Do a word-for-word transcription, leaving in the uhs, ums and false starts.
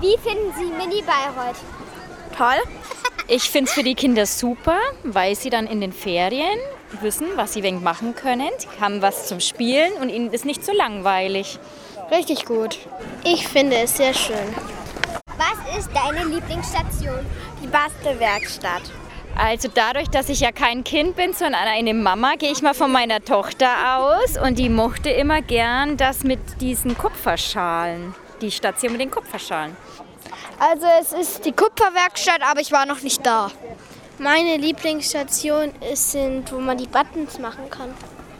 Wie finden Sie Mini Bayreuth? Toll. Ich finde es für die Kinder super, weil sie dann in den Ferien wissen, was sie wenig machen können. Sie haben was zum Spielen und ihnen ist nicht so langweilig. Richtig gut. Ich finde es sehr schön. Was ist deine Lieblingsstation? Die Bastelwerkstatt. Also dadurch, dass ich ja kein Kind bin, sondern eine Mama, gehe ich mal von meiner Tochter aus. Und die mochte immer gern das mit diesen Kupferschalen. Die Station mit den Kupferschalen. Also es ist die Kupferwerkstatt, aber ich war noch nicht da. Meine Lieblingsstation ist, sind, wo man die Buttons machen kann.